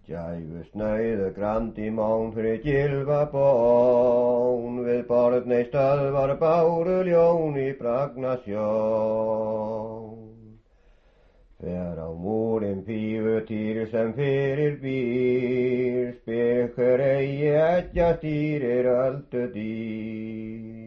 Gæfusnauðu Grandímón fyrir gylfabón, við borðnei stöðvar báru ljón í bragna sjón. Fer á múrin pífutýr sem fyrir býr, spyr hver eigi eggja stýrir öldu dýr.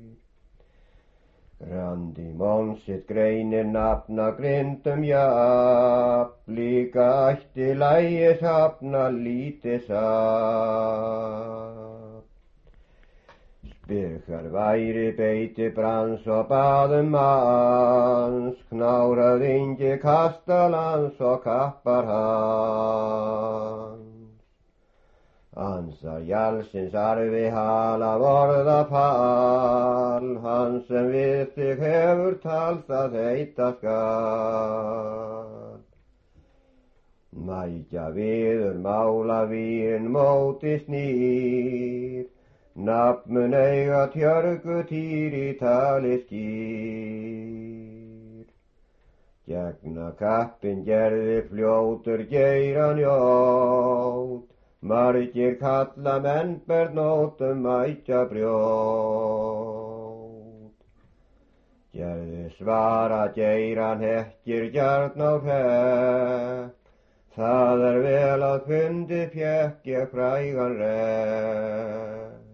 Grandímón sitt greinir nafna grindum jafn, líka ætti lægis hafna lítið safn. Spyr hver væri beiti brans og baðum manns, knárhöfðingi kastalans og kappar hans. Ansar Jarlsins arfi hala vorðafal, hann sem við þig hefur talað heita skal. Mækja viður málavín móti snýr, nafn mun eiga tjörgu týr í tali skýr. Gegna kappin gerði fljótur geiran jót, margir kalla menn ber nótum mækja brjót. Gerði svara geiran hekkir gjarn á hrepp, það vel að fundi fékk ég frægan repp.